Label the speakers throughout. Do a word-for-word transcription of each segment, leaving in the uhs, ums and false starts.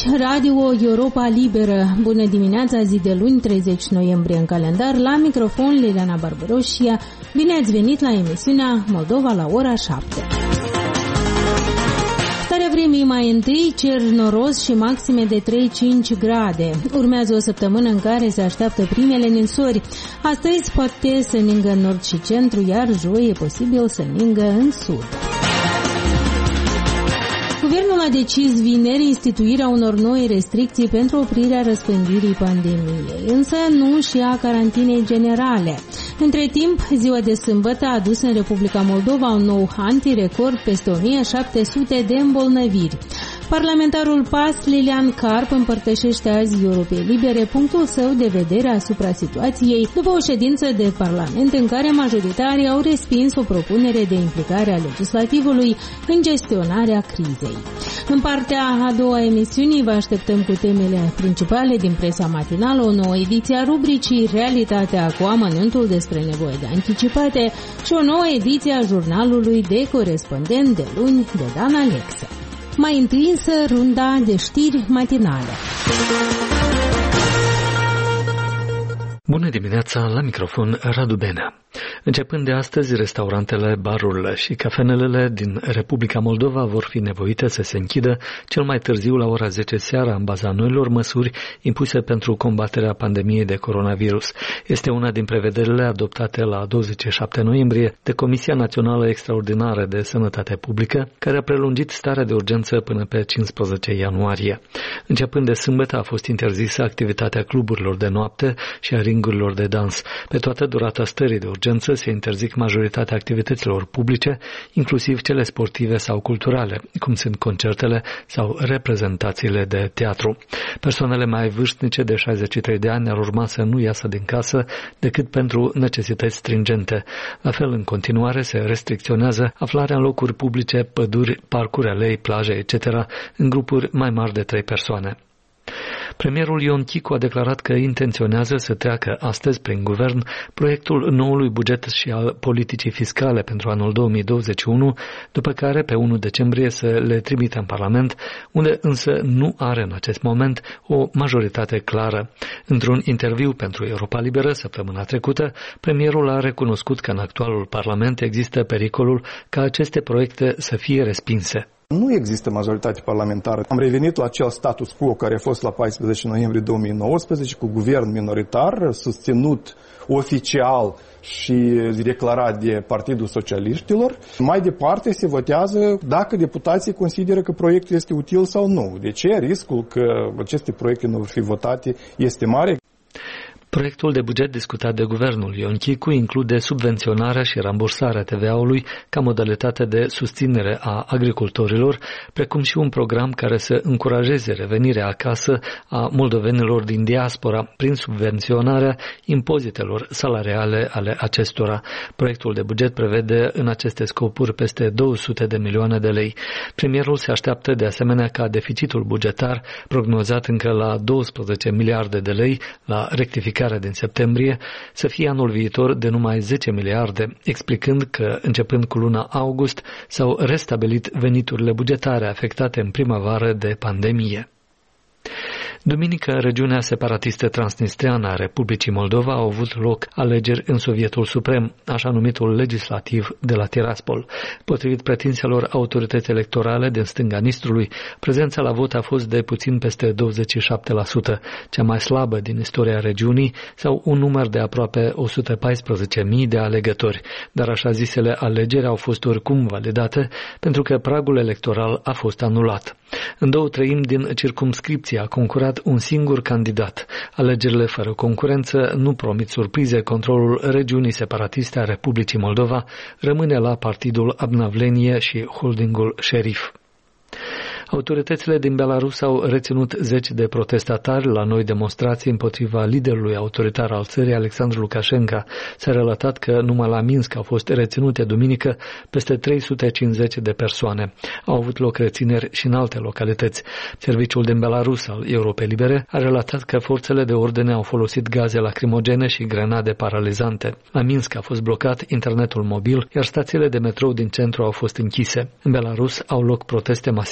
Speaker 1: Radio Europa Liberă. Bună dimineața, zi de luni, treizeci noiembrie în calendar. La microfon, Liliana Barbaroșia. Bine ați venit la emisiunea Moldova la ora șapte. Starea vremii mai întâi, cer noros și maxime de trei-cinci grade. Urmează o săptămână în care se așteaptă primele ninsori. Astăzi poate să ningă în nord și centru, iar joi e posibil să ningă în sud. Guvernul a decis vineri instituirea unor noi restricții pentru oprirea răspândirii pandemiei, însă nu și a carantinei generale. Între timp, ziua de sâmbătă a adus în Republica Moldova un nou antirecord, peste o mie șapte sute de îmbolnăviri. Parlamentarul P A S, Lilian Carp, împărtășește azi Europei Libere punctul său de vedere asupra situației după o ședință de Parlament în care majoritarii au respins o propunere de implicare a legislativului în gestionarea crizei. În partea a doua a emisiunii vă așteptăm cu temele principale din presa matinală, o nouă ediție a rubricii Realitatea cu amănuntul despre nevoie de anticipate și o nouă ediție a jurnalului de corespondent de luni de Dan Alexe. Mai întâi însă runda de știri matinale.
Speaker 2: Bună dimineața, la microfon Radu Benea. Începând de astăzi, restaurantele, barurile și cafenelele din Republica Moldova vor fi nevoite să se închidă cel mai târziu la ora zece seara în baza noilor măsuri impuse pentru combaterea pandemiei de coronavirus. Este una din prevederile adoptate la douăzeci și șapte noiembrie de Comisia Națională Extraordinară de Sănătate Publică, care a prelungit starea de urgență până pe cincisprezece ianuarie. Începând de sâmbătă a fost interzisă activitatea cluburilor de noapte și a ringurilor de dans. Pe toată durata stării de urgență se interzic majoritatea activităților publice, inclusiv cele sportive sau culturale, cum sunt concertele sau reprezentațiile de teatru. Persoanele mai vârstnice de șaizeci și trei de ani ar urma să nu iasă din casă decât pentru necesități stringente. La fel, în continuare, se restricționează aflarea în locuri publice, păduri, parcuri, alei, plaje, et cetera, în grupuri mai mari de trei persoane. Premierul Ion Chicu a declarat că intenționează să treacă astăzi prin guvern proiectul noului buget și al politicii fiscale pentru anul două mii douăzeci și unu, după care pe unu decembrie să le trimită în Parlament, unde însă nu are în acest moment o majoritate clară. Într-un interviu pentru Europa Liberă săptămâna trecută, premierul a recunoscut că în actualul Parlament există pericolul ca aceste proiecte să fie respinse.
Speaker 3: Nu există majoritate parlamentară. Am revenit la acel status quo care a fost la paisprezece noiembrie două mii nouăsprezece cu guvern minoritar, susținut oficial și declarat de Partidul Socialiștilor. Mai departe se votează dacă deputații consideră că proiectul este util sau nu. De ce? Riscul că aceste proiecte nu vor fi votate este mare.
Speaker 2: Proiectul de buget discutat de guvernul Ion Chicu include subvenționarea și rambursarea T V A-ului ca modalitate de susținere a agricultorilor, precum și un program care să încurajeze revenirea acasă a moldovenilor din diaspora prin subvenționarea impozitelor salariale ale acestora. Proiectul de buget prevede în aceste scopuri peste două sute de milioane de lei. Premierul se așteaptă de asemenea ca deficitul bugetar, prognozat încă la douăsprezece miliarde de lei la rectificare din septembrie, să fie anul viitor de numai zece miliarde, explicând că, începând cu luna august, s-au restabilit veniturile bugetare afectate în primăvară de pandemie. Duminică, regiunea separatistă transnistreană a Republicii Moldova au avut loc alegeri în Sovietul Suprem, așa numitul legislativ de la Tiraspol. Potrivit pretinselor autorități electorale din stânga Nistrului, prezența la vot a fost de puțin peste douăzeci și șapte la sută, cea mai slabă din istoria regiunii, sau un număr de aproape o sută paisprezece mii de alegători, dar așa zisele alegeri au fost oricum validate pentru că pragul electoral a fost anulat. În două treimi din circumscripție a concurat un singur candidat. Alegerile fără concurență nu promit surprize. Controlul regiunii separatiste a Republicii Moldova rămâne la partidul Abnavlenie și holdingul Șerif. Autoritățile din Belarus au reținut zeci de protestatari la noi demonstrații împotriva liderului autoritar al țării, Alexandru Lukashenko. S-a relatat că numai la Minsk au fost reținute duminică peste trei sute cincizeci de persoane. Au avut loc rețineri și în alte localități. Serviciul din Belarus al Europei Libere a relatat că forțele de ordine au folosit gaze lacrimogene și grenade paralizante. La Minsk a fost blocat internetul mobil, iar stațiile de metrou din centru au fost închise. În Belarus au loc proteste masive începând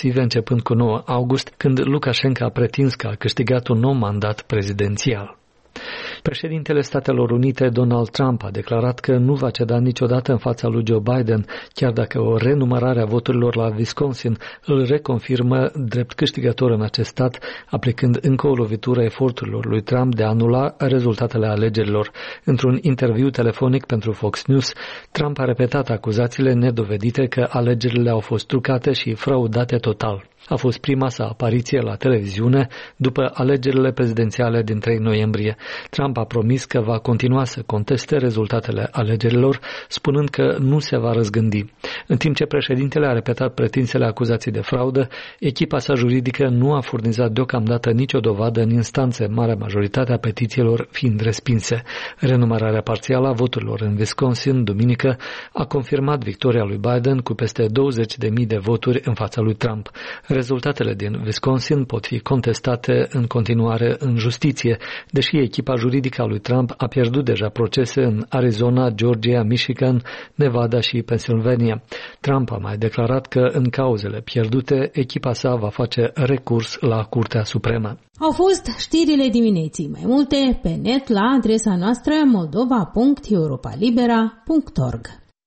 Speaker 2: începând cu nouă august, când Lukashenko a pretins că a câștigat un nou mandat prezidențial. Președintele Statelor Unite, Donald Trump, a declarat că nu va ceda niciodată în fața lui Joe Biden, chiar dacă o renumărare a voturilor la Wisconsin îl reconfirmă drept câștigător în acest stat, aplicând încă o lovitură eforturilor lui Trump de a anula rezultatele alegerilor. Într-un interviu telefonic pentru Fox News, Trump a repetat acuzațiile nedovedite că alegerile au fost trucate și fraudate total. A fost prima sa apariție la televiziune după alegerile prezidențiale din trei noiembrie. Trump a promis că va continua să conteste rezultatele alegerilor, spunând că nu se va răzgândi. În timp ce președintele a repetat pretinsele acuzații de fraudă, echipa sa juridică nu a furnizat deocamdată nicio dovadă în instanțe, marea majoritate a petițiilor fiind respinse. Renumărarea parțială a voturilor în Wisconsin, duminică, a confirmat victoria lui Biden cu peste douăzeci de mii de voturi în fața lui Trump. Rezultatele din Wisconsin pot fi contestate în continuare în justiție, deși echipa juridică a lui Trump a pierdut deja procese în Arizona, Georgia, Michigan, Nevada și Pennsylvania. Trump a mai declarat că în cauzele pierdute, echipa sa va face recurs la Curtea Supremă.
Speaker 1: Au fost știrile dimineții. Mai multe pe net la adresa noastră moldova punct europa libera punct org.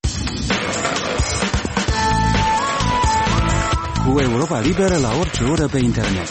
Speaker 4: Cu Europa Liberă la orice oră pe internet.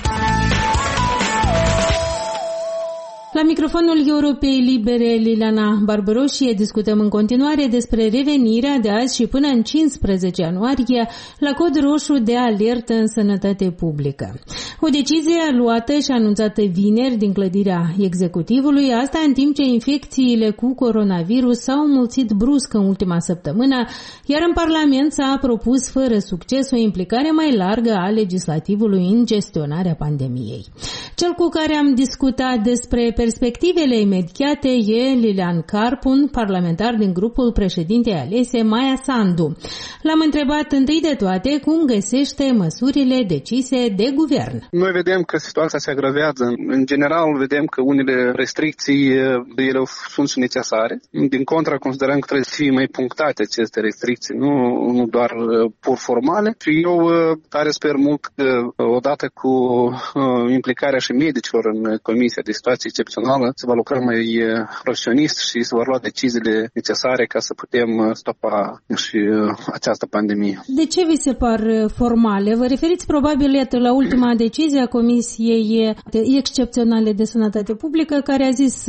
Speaker 1: La microfonul Europei Libere, Liliana Barbaroșie, discutăm în continuare despre revenirea de azi și până în cincisprezece ianuarie la cod roșu de alertă în sănătate publică. O decizie luată și anunțată vineri din clădirea executivului, asta în timp ce infecțiile cu coronavirus s-au înmulțit brusc în ultima săptămână, iar în Parlament s-a propus fără succes o implicare mai largă a legislativului în gestionarea pandemiei. Cel cu care am discutat despre perspectivele imediate e Lilian Carpun, parlamentar din grupul președintei alese Maia Sandu. L-am întrebat întâi de toate cum găsește măsurile decise de guvern.
Speaker 5: Noi vedem că situația se agravează. În general vedem că unele restricții ele sunt și necesare. Din contra, considerăm că trebuie să fie mai punctate aceste restricții, nu, nu doar pur formale. Și eu tare sper mult că odată cu implicarea și medicilor în Comisia de Situații Excepțională se va lucra mai profesionist și se vor lua deciziile necesare ca să putem stopa și această pandemie.
Speaker 1: De ce vi se par formale? Vă referiți probabil la ultima decizie a Comisiei Excepționale de Sănătate Publică, care a zis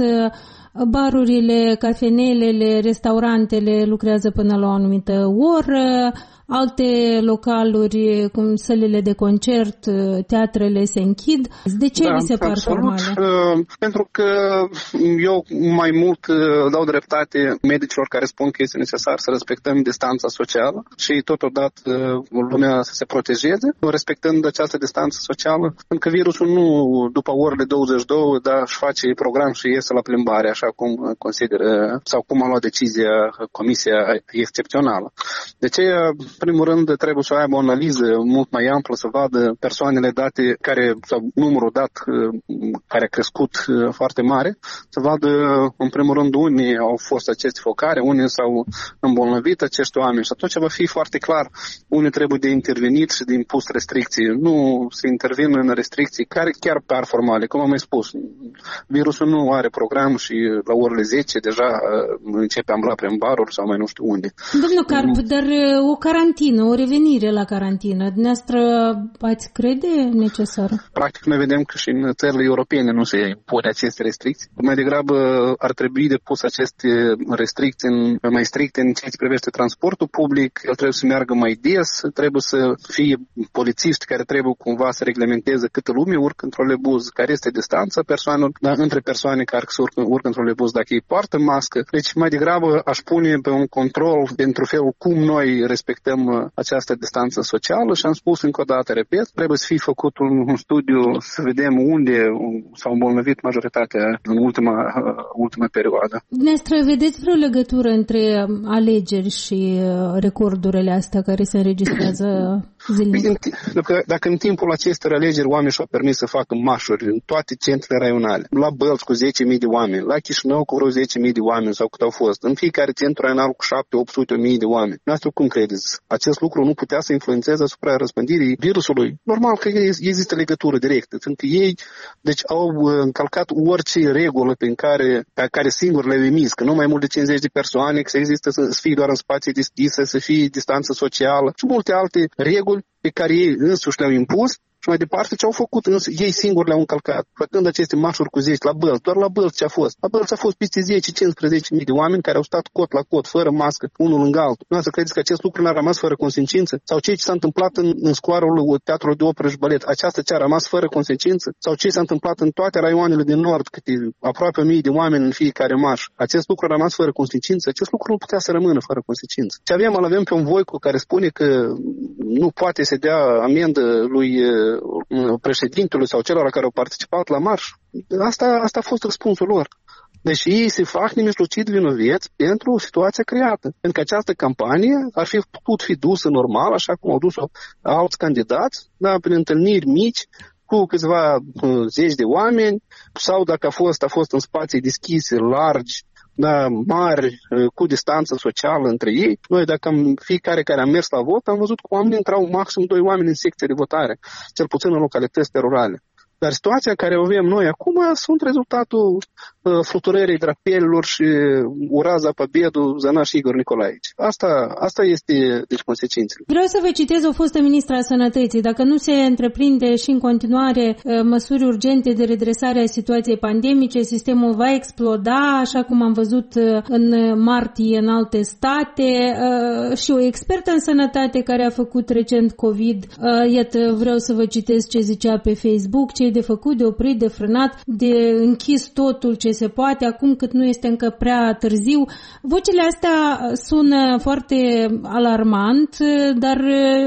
Speaker 1: barurile, cafenelele, restaurantele lucrează până la o anumită oră, alte localuri, cum sălile de concert, teatrele se închid. De ce
Speaker 5: da,
Speaker 1: vi se par
Speaker 5: absolut,
Speaker 1: formale?
Speaker 5: Pentru că eu mai mult dau dreptate medicilor care spun că este necesar să respectăm distanța socială și totodată lumea să se protejeze, respectând această distanță socială, pentru că virusul nu, după orele douăzeci și două, da, își face program și iese la plimbare, așa cum consideră sau cum a luat decizia Comisia Excepțională. De ce? În primul rând, trebuie să aibă o analiză mult mai amplă, să vadă persoanele date care, sau numărul dat care a crescut foarte mare, să vadă, în primul rând, unde au fost aceste focare, unde s-au îmbolnăvit acești oameni. Și atunci va fi foarte clar unde trebuie de intervenit și de impus restricții. Nu se intervin în restricții care chiar par formale, cum am mai spus. Virusul nu are program și la orele zece deja începe a îmbla prin baruri sau mai nu știu unde.
Speaker 1: Domnul Carp, dar o carantină, o revenire la carantină, dumneavoastră ați crede necesară?
Speaker 5: Practic noi vedem că și în țările europene nu se impune aceste restricții. Mai degrabă ar trebui de pus aceste restricții în, mai stricte în ceea ce privește transportul public, el trebuie să meargă mai des, trebuie să fie polițiști care trebuie cumva să reglementeze câtă lume urcă în trolebuz, care este distanța persoanelor, dar între persoane care urcă, urcă în trolebuz dacă ei poartă mască. Deci mai degrabă aș pune pe un control pentru felul cum noi respectăm această distanță socială și am spus încă o dată, repet, trebuie să fie făcut un, un studiu să vedem unde s-au îmbolnăvit majoritatea în ultima, ultima perioadă.
Speaker 1: Dumneavoastră, vedeți vreo legătură între alegeri și recordurile astea care se înregistrează zilnic?
Speaker 5: Dacă, dacă în timpul acestor alegeri oamenii și-au permis să facă mașuri în toate centrele raionale, la Bălți cu zece mii de oameni, la Chișinău cu vreo zece mii de oameni sau cât au fost, în fiecare centru raional cu șapte opt sute mii de oameni. Noastră cum credeți? acest lucru nu putea să influențeze asupra răspândirii virusului. Normal că există legătură directă, pentru că ei deci, au încălcat orice regulă pe care, pe care singur le-au emis, că nu mai mult de cincizeci de persoane, că să există să, să fie doar în spații deschise, să fie distanță socială și multe alte reguli pe care ei însuși le-au impus. Și mai departe ce au făcut, însă ei singuri le-au încălcat, făcând aceste marșuri cu zeci la Bălți. Doar la Bălți ce a fost? La Bălți a fost peste zece cincisprezece mii de oameni care au stat cot la cot, fără mască, unul lângă altul. Nu să credeți că acest lucru n-a rămas fără consecință? Sau ce s-a întâmplat în, în scoarul Teatrului de Operă și Balet? Aceasta ce a rămas fără consecință? Sau ce s-a întâmplat în toate raioanele din Nord, câte aproape o mie de oameni în fiecare marș? Acest lucru a rămas fără consecință? Acest lucru nu putea să rămână fără consecință. Ce avem, îl avem pe un Voicu care spune că nu poate să dea amendă lui președintelui sau celor care au participat la marș. Asta, asta a fost răspunsul lor. Deci ei se fac nemijlocit vinoveți pentru situația creată. Pentru că această campanie ar fi putut fi dusă normal, așa cum au dus-o alți candidați, da, prin întâlniri mici, cu câțiva uh, zeci de oameni, sau dacă a fost, a fost în spații deschise, largi, da, mari, cu distanță socială între ei. Noi, dacă am, fiecare care a mers la vot, am văzut că oamenii intrau maxim doi oameni în secție de votare, cel puțin în localități rurale. Dar situația care o avem noi acum sunt rezultatul uh, fluturării drapelilor și uraza Pobedul Zănaș Igor Nicolaevici. Asta, asta este, deci, consecințele.
Speaker 1: Vreau să vă citez o fostă ministra a Sănătății. Dacă nu se întreprinde și în continuare uh, măsuri urgente de redresare a situației pandemice, sistemul va exploda, așa cum am văzut uh, în martie în alte state. Uh, și o expertă în sănătate care a făcut recent COVID, uh, iată, vreau să vă citez ce zicea pe Facebook, ce de făcut, de oprit, de frânat, de închis totul ce se poate, acum cât nu este încă prea târziu. Vocile astea sună foarte alarmant, dar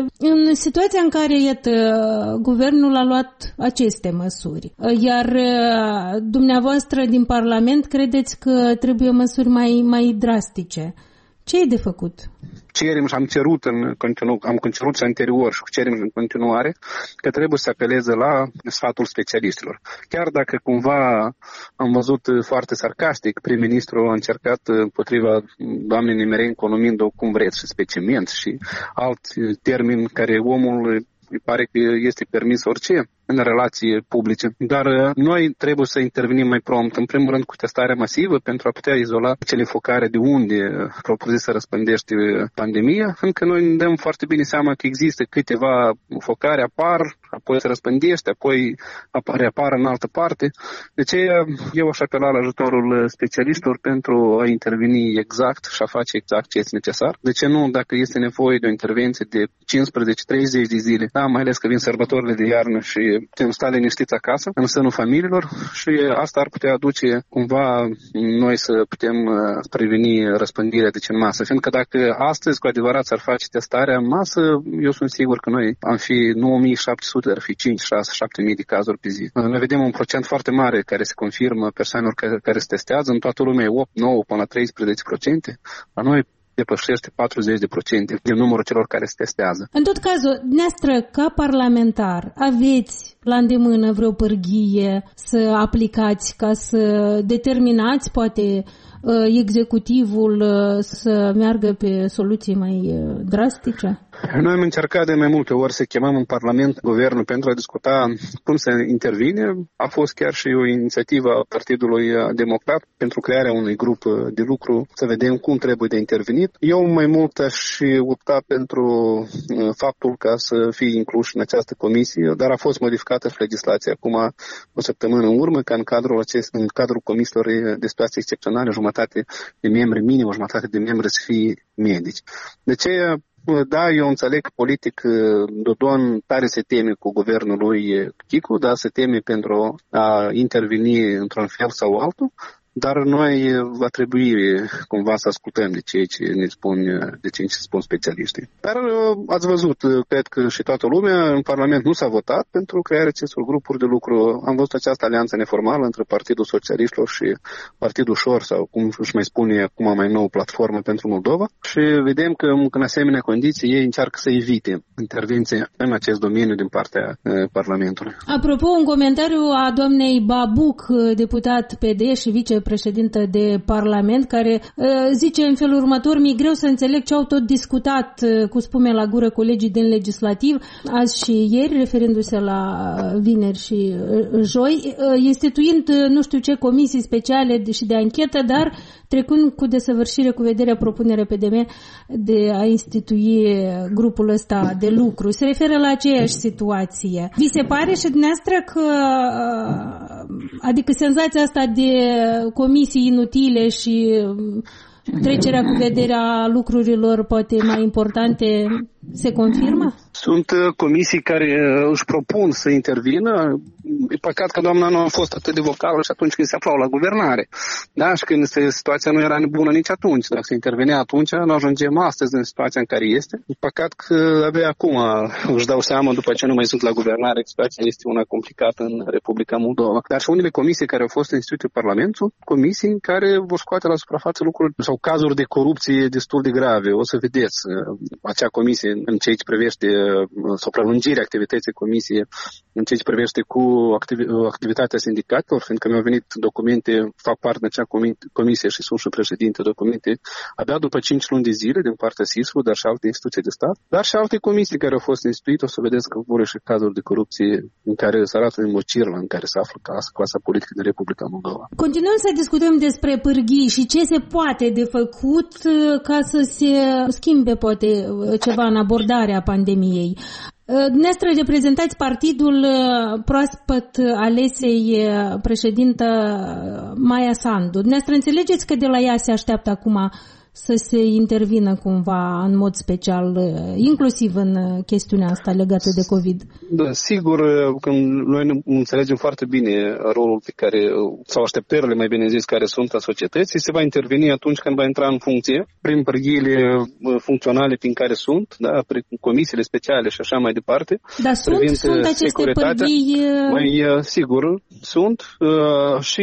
Speaker 1: în situația în care, iată, guvernul a luat aceste măsuri, iar dumneavoastră din Parlament credeți că trebuie măsuri mai, mai drastice, ce e de făcut?
Speaker 5: Cerem și am cerut în continu, am cerut și anterior și cerem în continuare că trebuie să apeleze la sfatul specialiștilor. Chiar dacă cumva am văzut foarte sarcastic, prim-ministru a încercat împotriva doamnei Nemereni, numind-o cum vreți, și speciment și alți termeni care omul îi pare că este permis orice în relații publice. Dar noi trebuie să intervenim mai prompt, în primul rând cu testarea masivă pentru a putea izola cele focare de unde propriu-zis să răspândește pandemia, încă noi ne dăm foarte bine seama că există câteva focare, apar, apoi se răspândește, apoi apare, apar în altă parte. De ce eu aș apela la ajutorul specialiștilor pentru a interveni exact și a face exact ce este necesar. De ce nu, dacă este nevoie de o intervenție de cincisprezece treizeci de zile, da, mai ales că vin sărbătorile de iarnă și putem sta liniștiți acasă, în sânul familiilor, și asta ar putea aduce cumva noi să putem preveni răspândirea deci în masă. Fiindcă dacă astăzi cu adevărat s-ar face testarea în masă, eu sunt sigur că noi am fi nouă mii șapte sute, ar fi cinci, șase, șapte mii de cazuri pe zi. Noi vedem un procent foarte mare care se confirmă persoanelor care, care se testează, în toată lumea opt, nouă până la treisprezece la sută. La noi depășește patruzeci la sută din numărul celor care se testează.
Speaker 1: În tot cazul, dumneavoastră, ca parlamentar, aveți la îndemână vreo pârghie să aplicați ca să determinați, poate, executivul să meargă pe soluții mai drastice?
Speaker 5: Noi am încercat de mai multe ori să chemăm în Parlament guvernul pentru a discuta cum să intervine. A fost chiar și o inițiativă a Partidului Democrat pentru crearea unui grup de lucru să vedem cum trebuie de intervenit. Eu mai mult aș opta pentru faptul ca să fie inclus în această comisie, dar a fost modificată și legislația acum o săptămână în urmă, ca în cadrul, acest, în cadrul comisiilor de situații excepționale, jumătate de membri, minim o jumătate de membri să fie medici. De ce? Da, eu înțeleg că politic Dodon tare se teme cu guvernul lui Chicu, da, se teme pentru a interveni într-un fel sau altul, dar noi va trebui cumva să ascultăm de ceea ce ne spun, de ceea ce spun specialiștii. Dar ați văzut, cred că și toată lumea, în Parlament nu s-a votat pentru crearea acestor grupuri de lucru. Am văzut această alianță neformală între Partidul Socialiștilor și Partidul Șor, sau cum își mai spune acum mai nou, Platformă pentru Moldova, și vedem că în asemenea condiții ei încearcă să evite intervenția în acest domeniu din partea Parlamentului.
Speaker 1: Apropo, un comentariu a doamnei Babuc, deputat P D și vicepreședinte președintă de Parlament, care zice în felul următor: mi-e greu să înțeleg ce au tot discutat cu spume la gură colegii din legislativ azi și ieri, referindu-se la vineri și joi, instituind nu știu ce comisii speciale și de anchetă, dar trecând cu desăvârșire cu vederea propunere P D M de a institui grupul ăsta de lucru. Se referă la aceeași situație. Vi se pare și dumneavoastră că, adică senzația asta de comisii inutile și trecerea cu vederea lucrurilor poate mai importante se confirmă?
Speaker 5: Sunt comisii care își propun să intervină. E păcat că doamna nu a fost atât de vocală și atunci când se aflau la guvernare. Da, și când situația nu era bună nici atunci. Dacă se intervenea atunci, nu ajungem astăzi în situația în care este. E păcat că abia acum își dau seama, după ce nu mai sunt la guvernare, că situația este una complicată în Republica Moldova. Dar și unele comisii care au fost instituite în Parlament sunt comisii care vor scoate la suprafață lucruri sau cazuri de corupție destul de grave. O să vedeți acea comisie în ceea ce privește sau prelungirea activității comisiei în ceea ce privește cu activi- activitatea sindicatelor, fiindcă mi-au venit documente, fac parte din acea comisie și sunt și președinte documente, abia după cinci luni de zile din partea S I S-ului, dar și alte instituții de stat, dar și alte comisii care au fost instituite. O să vedeți că vor și cazuri de corupție în care se arată în mocirla în care se află clasa, clasa politică din Republica Moldova. Continuăm
Speaker 1: să discutăm despre pârghii și ce se poate de făcut ca să se schimbe poate ceva în abordarea pandemiei. Dumneavoastră reprezentați partidul proaspăt alesei președintă Maia Sandu. Dumneavoastră înțelegeți că de la ea se așteaptă acum să se intervină cumva în mod special, inclusiv în chestiunea asta legată de COVID?
Speaker 5: Da, sigur, că noi înțelegem foarte bine rolul pe care, sau așteptările, mai bine zis, care sunt a societății. Se va interveni atunci când va intra în funcție, prin pârghiile funcționale prin care sunt, da, prin comisiile speciale și așa mai departe.
Speaker 1: Dar sunt, sunt aceste pârghii?
Speaker 5: Mai, sigur, sunt și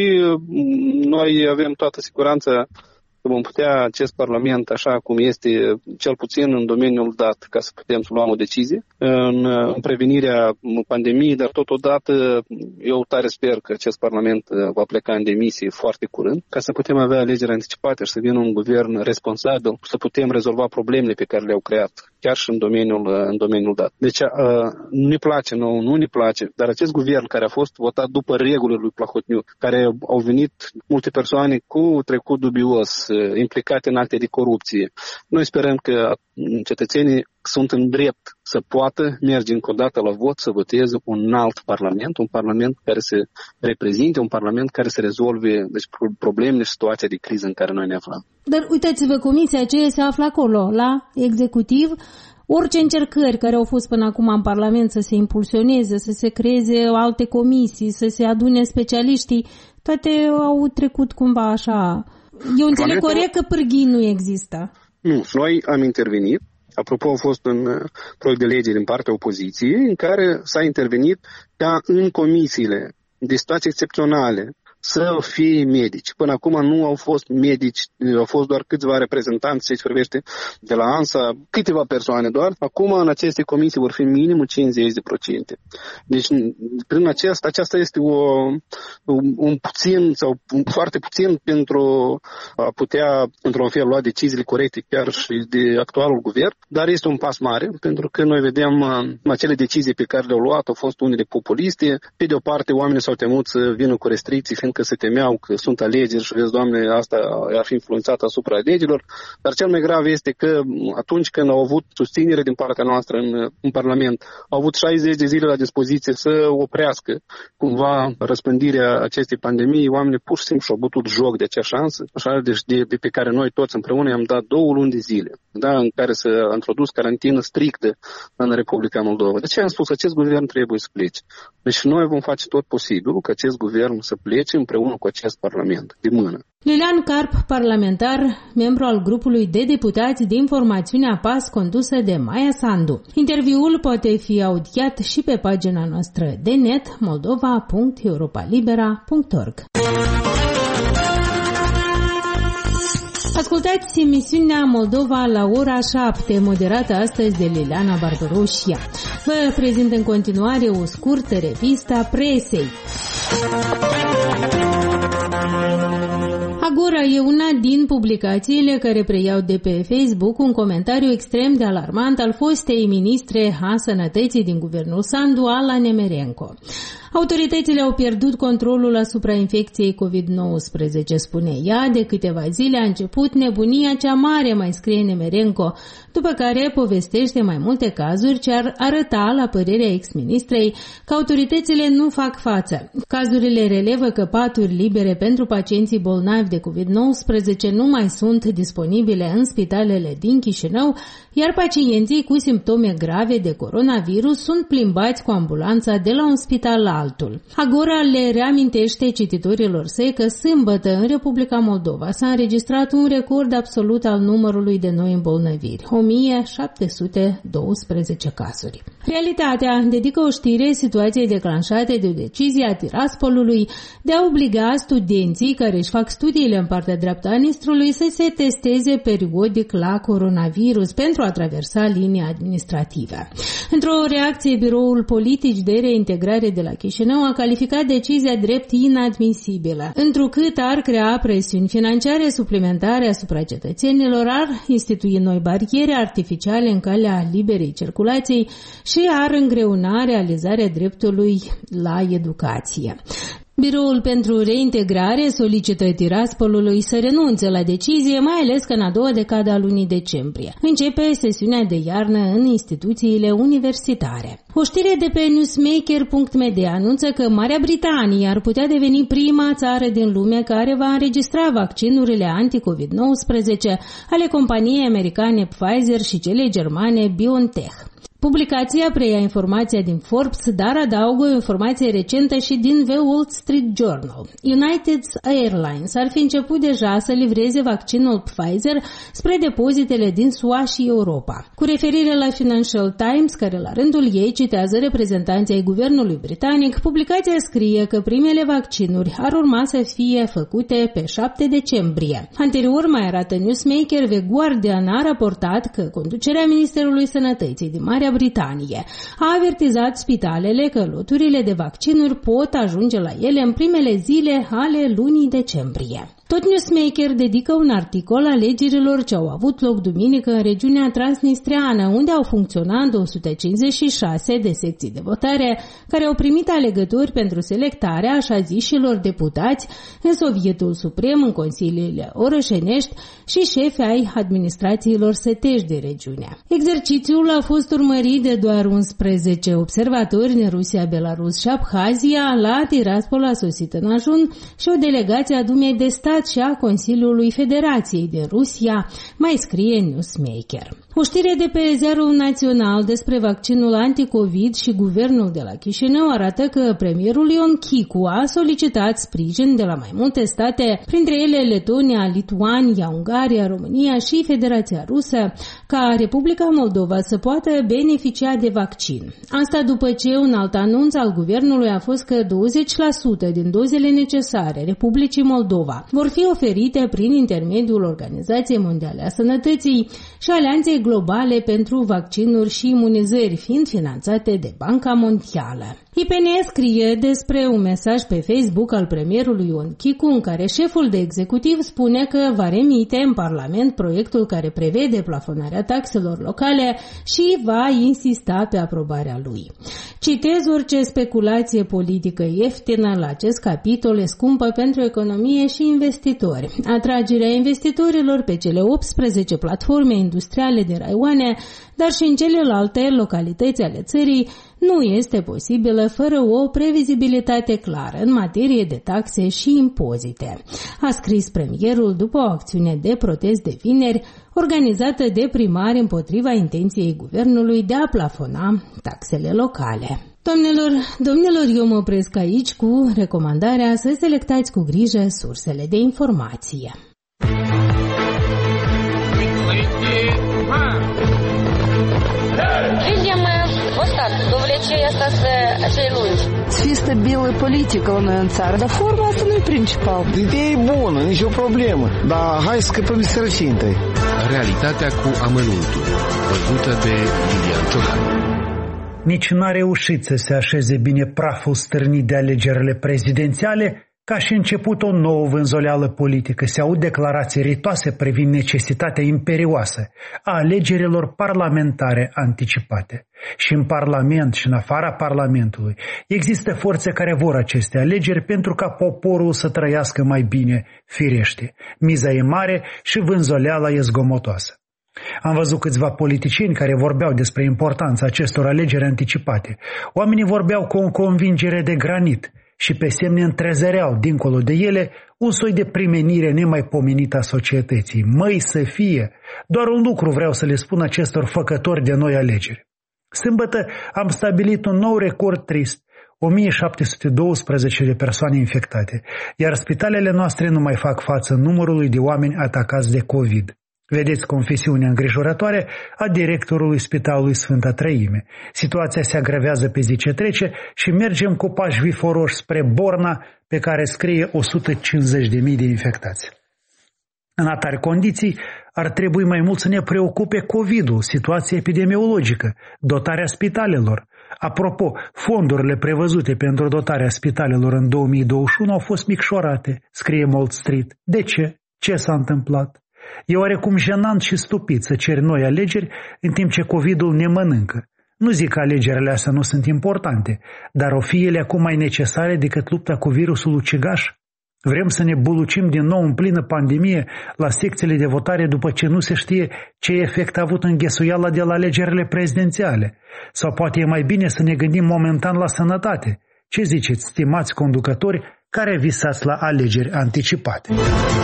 Speaker 5: noi avem toată siguranța că vom putea acest Parlament, așa cum este, cel puțin în domeniul dat, ca să putem să luăm o decizie în, în prevenirea pandemiei, dar totodată eu tare sper că acest Parlament va pleca în demisie foarte curând, ca să putem avea alegeri anticipate și să vină un guvern responsabil, să putem rezolva problemele pe care le-au creat, chiar și în domeniul, în domeniul dat. Deci nu ne place, nu, nu ne place, dar acest guvern care a fost votat după regulile lui Plahotniuc, care au venit multe persoane cu trecut dubios, implicate în acte de corupție. Noi sperăm că cetățenii sunt în drept să poată merge încă o dată la vot, să voteze un alt parlament, un parlament care se reprezinte, un parlament care să rezolve deci, problemele și situația de criză în care noi ne aflăm.
Speaker 1: Dar uitați-vă, comisia aceea se află acolo, la executiv. Orice încercări care au fost până acum în Parlament să se impulsioneze, să se creeze alte comisii, să se adune specialiștii, toate au trecut cumva așa. Eu înțeleg corect că pârghii nu există.
Speaker 5: Nu, noi am intervenit. Apropo, a fost un proiect de lege din partea opoziției în care s-a intervenit ca în comisiile de situații excepționale să fie medici. Până acum nu au fost medici, au fost doar câțiva reprezentanți, ce privește de la ANSA, câteva persoane doar. Acum în aceste comisii vor fi minim cincizeci de procente. Deci prin aceasta, aceasta este o, un, un puțin sau un foarte puțin pentru a putea într-un fel lua deciziile corecte chiar și de actualul guvern, dar este un pas mare pentru că noi vedem acele decizii pe care le-au luat au fost unele populiste. Pe de o parte oamenii s-au temut să vină cu restricții fiindcă se temeau că sunt alegeri și vezi, Doamne, asta ar fi influențat asupra alegerilor, dar cel mai grav este că atunci când au avut susținere din partea noastră în, în Parlament, au avut șaizeci de zile la dispoziție să oprească cumva răspândirea acestei pandemii, oamenii pur și simplu și-au bătut joc de acea șansă, așa, deci de, de pe care noi toți împreună i-am dat două luni de zile, da, în care s-a introdus carantină strictă în Republica Moldova. De ce am spus că acest guvern trebuie să plece? Deci noi vom face tot posibilul ca acest guvern să plece împreună cu acest Parlament, de mână.
Speaker 1: Lilian Carp, parlamentar, membru al grupului de deputați de informațiunea P A S condusă de Maia Sandu. Interviul poate fi audiat și pe pagina noastră de net moldova punct europa libera punct org. Ascultați emisiunea Moldova la ora șapte, moderată astăzi de Liliana Barbaroșia. Vă prezint în continuare o scurtă revistă a presei. Agora e una din publicațiile care preiau de pe Facebook un comentariu extrem de alarmant al fostei ministre a Sănătății din guvernul Sandu, Alla Nemerenko. Autoritățile au pierdut controlul asupra infecției covid nouăsprezece, spune ea. De câteva zile a început nebunia cea mare, mai scrie Nemerenko, după care povestește mai multe cazuri ce ar arăta, la părerea ex-ministrei, că autoritățile nu fac față. Cazurile relevă că paturi libere pentru pacienții bolnavi de covid nouăsprezece nu mai sunt disponibile în spitalele din Chișinău, iar pacienții cu simptome grave de coronavirus sunt plimbați cu ambulanța de la un spital la altul. Agora le reamintește cititorilor săi că sâmbătă în Republica Moldova s-a înregistrat un record absolut al numărului de noi îmbolnăviri, o mie șapte sute doisprezece cazuri. Realitatea dedică o știre situației declanșate de o decizie a Tiraspolului de a obliga studenții care își fac studiile în partea dreaptă a Nistrului să se testeze periodic la coronavirus pentru a traversa linia administrativă. Într-o reacție, Biroul Politici de Reintegrare de la Chișinău a calificat decizia drept inadmisibilă, întrucât ar crea presiuni financiare suplimentare asupra cetățenilor, ar institui noi bariere artificiale în calea liberei circulației și ar îngreuna realizarea dreptului la educație. Biroul pentru Reintegrare solicită Tiraspolului să renunțe la decizie, mai ales că în a doua decadă a lunii decembrie începe sesiunea de iarnă în instituțiile universitare. O știre de pe newsmaker punct m d anunță că Marea Britanie ar putea deveni prima țară din lume care va înregistra vaccinurile anti-covid nouăsprezece ale companiei americane Pfizer și cele germane BioNTech. Publicația preia informația din Forbes, dar adaugă o informație recentă și din The Wall Street Journal. United Airlines ar fi început deja să livreze vaccinul Pfizer spre depozitele din S U A și Europa. Cu referire la Financial Times, care la rândul ei citează reprezentanții ai guvernului britanic, publicația scrie că primele vaccinuri ar urma să fie făcute pe șapte decembrie. Anterior, mai arată newsmaker, The Guardian a raportat că conducerea Ministerului Sănătății din Marea Britanie a avertizat spitalele că loturile de vaccinuri pot ajunge la ele în primele zile ale lunii decembrie. Tot newsmaker dedică un articol alegerilor ce au avut loc duminică în regiunea transnistreană, unde au funcționat două sute cincizeci și șase de secții de votare care au primit alegători pentru selectarea așa zișilor deputați în Sovietul Suprem, în consiliile orășenești și șefi ai administrațiilor setești de regiune. Exercițiul a fost urmărit de doar unsprezece observatori din Rusia, Belarus și Abhazia. La Tiraspol a sosit în ajun și o delegație a Dumei de Stat și a Consiliului Federației din Rusia, mai scrie newsmaker. O știre de pe Ziarul Național despre vaccinul anticovid și guvernul de la Chișinău arată că premierul Ion Chicu a solicitat sprijin de la mai multe state, printre ele Letonia, Lituania, Ungaria, România și Federația Rusă, ca Republica Moldova să poată beneficia de vaccin. Asta după ce un alt anunț al guvernului a fost că douăzeci la sută din dozele necesare Republicii Moldova vor fi oferite prin intermediul Organizației Mondiale a Sănătății și Alianței Globale pentru Vaccinuri și Imunizări, fiind finanțate de Banca Mondială. I P N scrie despre un mesaj pe Facebook al premierului Ion Chicu în care șeful de executiv spune că va remite în Parlament proiectul care prevede plafonarea taxelor locale și va insista pe aprobarea lui. Citez: orice speculație politică ieftină la acest capitol e scumpă pentru economie și investitori. Atragerea investitorilor pe cele optsprezece platforme industriale din raioane, dar și în celelalte localități ale țării, nu este posibilă fără o previzibilitate clară în materie de taxe și impozite, a scris premierul după o acțiune de protest de vineri organizată de primari împotriva intenției guvernului de a plafona taxele locale. Doamnelor, domnilor, eu mă opresc aici cu recomandarea să selectați cu grijă sursele de informație.
Speaker 6: Să fie stabilă politică la noi în țară, dar forma asta nu e principal.
Speaker 7: Ideea e bună, nicio problemă, dar hai să scăpăm de sărăcie întâi.
Speaker 8: Realitatea cu amănuntul, văzută de Lilian Ciocan.
Speaker 9: Nici n-a reușit să se așeze bine praful stârnit de alegerile prezidențiale, Ca și început o nouă vânzoleală politică, se aud declarații ritoase privind necesitatea imperioasă a alegerilor parlamentare anticipate. Și în Parlament și în afara Parlamentului există forțe care vor aceste alegeri pentru ca poporul să trăiască mai bine, firește. Miza e mare și vânzoleala e zgomotoasă. Am văzut câțiva politicieni care vorbeau despre importanța acestor alegeri anticipate. Oamenii vorbeau cu o convingere de granit și pe semne întrezăreau, dincolo de ele, un soi de primenire nemaipomenită a societății. Măi să fie! Doar un lucru vreau să le spun acestor făcători de noi alegeri. Sâmbătă am stabilit un nou record trist, o mie șapte sute doisprezece de persoane infectate, iar spitalele noastre nu mai fac față numărului de oameni atacați de COVID. Vedeți confesiunea îngrijorătoare a directorului Spitalului Sfânta Treime. Situația se agravează pe zi ce trece și mergem cu pași viforoși spre Borna, pe care scrie o sută cincizeci de mii de infectați. În atare condiții, ar trebui mai mult să ne preocupe COVID-ul, situația epidemiologică, dotarea spitalelor. Apropo, fondurile prevăzute pentru dotarea spitalelor în două mii douăzeci și unu au fost micșorate, scrie Wall Street. De ce? Ce s-a întâmplat? E oarecum jenant și stupid să ceri noi alegeri în timp ce COVID-ul ne mănâncă. Nu zic că alegerile astea nu sunt importante, dar o fi ele acum mai necesare decât lupta cu virusul ucigaș? Vrem să ne bulucim din nou în plină pandemie la secțiile de votare după ce nu se știe ce efect a avut înghesuiala de la alegerile prezidențiale? Sau poate e mai bine să ne gândim momentan la sănătate? Ce ziceți, stimați conducători care visați la alegeri anticipate?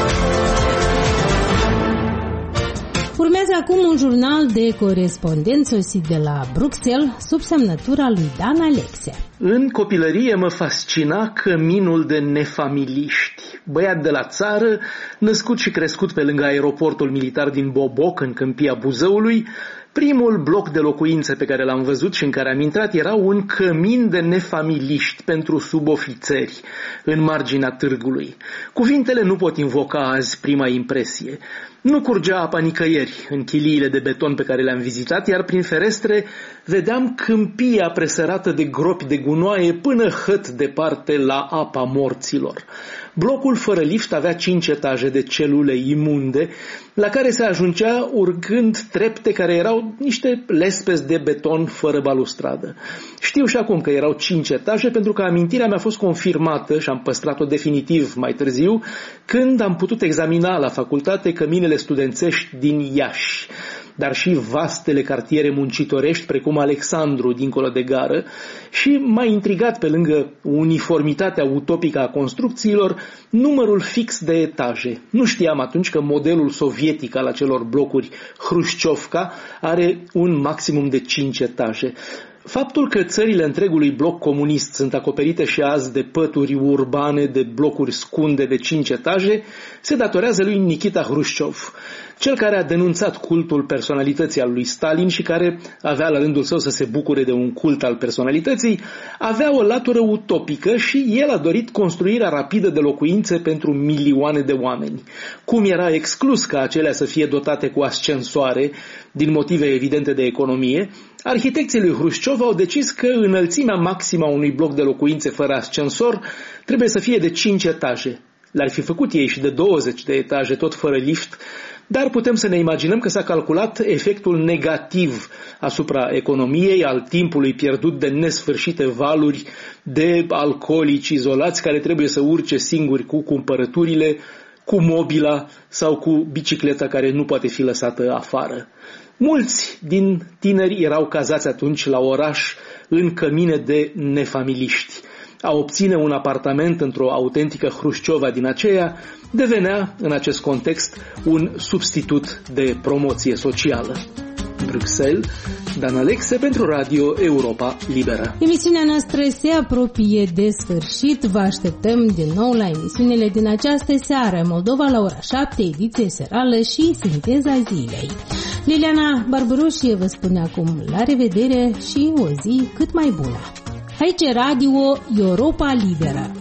Speaker 1: Urmează acum un jurnal de corespondenți sosit de la Bruxelles, sub semnătura lui Dan Alexe.
Speaker 10: În copilărie mă fascina căminul de nefamiliști. Băiat de la țară, născut și crescut pe lângă aeroportul militar din Boboc, în Câmpia Buzăului, primul bloc de locuințe pe care l-am văzut și în care am intrat era un cămin de nefamiliști pentru subofițeri, în marginea târgului. Cuvintele nu pot invoca azi prima impresie. Nu curgea apa nicăieri în chiliile de beton pe care le-am vizitat, iar prin ferestre vedeam câmpia presărată de gropi de gunoaie până hăt departe la apa morților. Blocul fără lift avea cinci etaje de celule imunde, la care se ajungea urcând trepte care erau niște lespezi de beton fără balustradă. Știu și acum că erau cinci etaje pentru că amintirea mi-a fost confirmată și am păstrat-o definitiv mai târziu, când am putut examina la facultate căminele studențești din Iași, dar și vastele cartiere muncitorești precum Alexandru, dincolo de gară, și m-a intrigat, pe lângă uniformitatea utopică a construcțiilor, numărul fix de etaje. Nu știam atunci că modelul sovietic al acelor blocuri Hrușciovka are un maximum de cinci etaje. Faptul că țările întregului bloc comunist sunt acoperite și azi de pături urbane, de blocuri scunde de cinci etaje, se datorează lui Nikita Hrușciov, cel care a denunțat cultul personalității al lui Stalin și care avea la rândul său să se bucure de un cult al personalității, avea o latură utopică și el a dorit construirea rapidă de locuințe pentru milioane de oameni. Cum era exclus ca acelea să fie dotate cu ascensoare, din motive evidente de economie, arhitecții lui Hrușciov au decis că înălțimea maximă a unui bloc de locuințe fără ascensor trebuie să fie de cinci etaje. L-ar fi făcut ei și de douăzeci de etaje, tot fără lift, dar putem să ne imaginăm că s-a calculat efectul negativ asupra economiei, al timpului pierdut de nesfârșite valuri de alcoolici izolați care trebuie să urce singuri cu cumpărăturile, cu mobila sau cu bicicleta care nu poate fi lăsată afară. Mulți din tineri erau cazați atunci la oraș în cămine de nefamiliști. A obține un apartament într-o autentică Hrușciova din aceea devenea, în acest context, un substitut de promoție socială. Bruxelles, Dan Alexe pentru Radio Europa Liberă.
Speaker 1: Emisiunea noastră se apropie de sfârșit. Vă așteptăm din nou la emisiunile din această seară. Moldova la ora șapte, ediție serală și sinteza zilei. Liliana Barbaroșie vă spune acum la revedere și o zi cât mai bună. Aici Radio Europa Liberă.